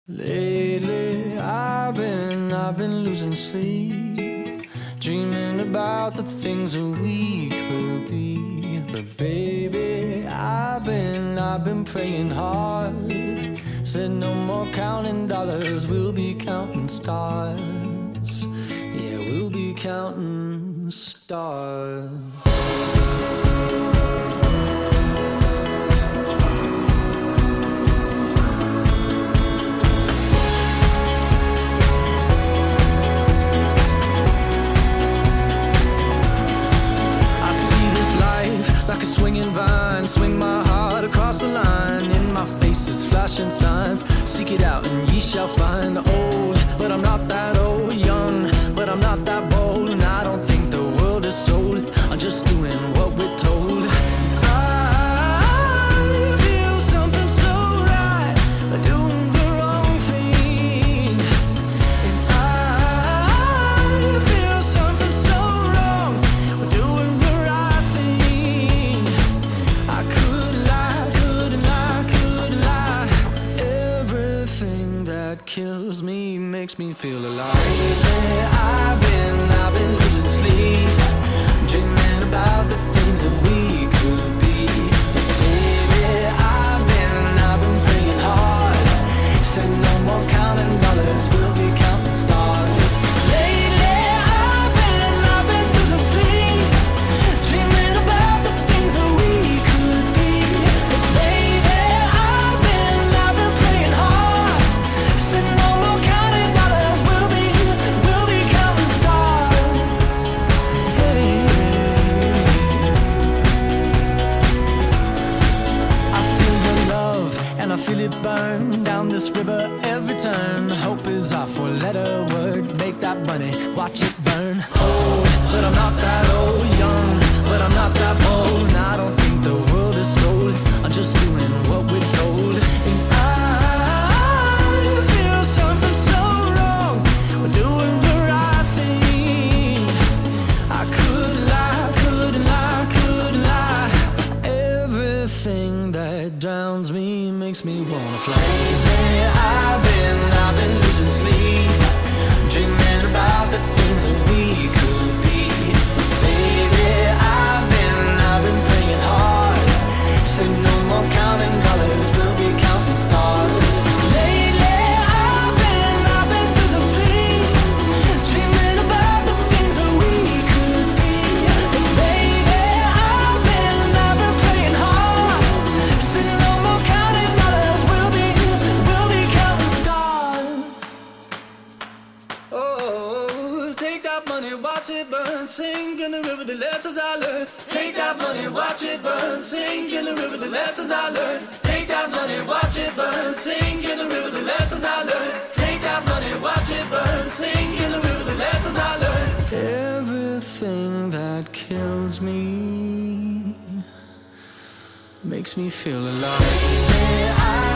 Lately, I've been losing sleep, dreaming about the things that we could be. But baby, I've been praying hard. Said no more counting dollars, we'll be counting stars. Yeah, we'll be counting stars. Like a swinging vine, swing my heart across the line. In my face is flashing signs. Seek it out and ye shall find. Old, but I'm not that old. Young, but I'm not that bold. And I don't think the world is sold. I'm just doing what we're told. I feel something so right, doing the wrong thing. And I feel something so wrong, doing the right thing. I could lie. Everything that kills me makes me feel alive. Lately, I've been losing sleep, dreaming about the things that we could be. Baby, I've been praying hard. Said no more counting dollars, we'll be counting stars. Lately, I've been losing sleep, dreaming about the things that we could be. But baby, I've been praying hard. Said no more counting dollars, we'll be counting stars. Hey. I feel your love and I feel it burn down this river every turn. Hope is our four-letter word. Make that money, watch it burn. Old, but I'm not that old. Young, but I'm not that bold. And I don't think the world is sold. I'm just doing what we're told. And I feel something so wrong. We're doing the right thing. I could lie. Everything that drowns me makes me wanna fly. Lately, I've been losing sleep, dreaming about the things that we could be. But baby, I've been praying hard. Say no more counting dollars, we'll be counting stars. Lately, I've been losing sleep, dreaming about the things that we could be. But baby, I've been praying hard. Say no more counting dollars, we'll be counting stars. Oh, take that money, watch it burn, sink in the river, the lessons I learned. Take that money, watch it burn, sink in the river, the lessons I learned. Take that money, watch it burn, sink in the river, the lessons I learned. Take that money, watch it burn, sink in the river, the lessons I learned. Everything that kills me makes me feel alive.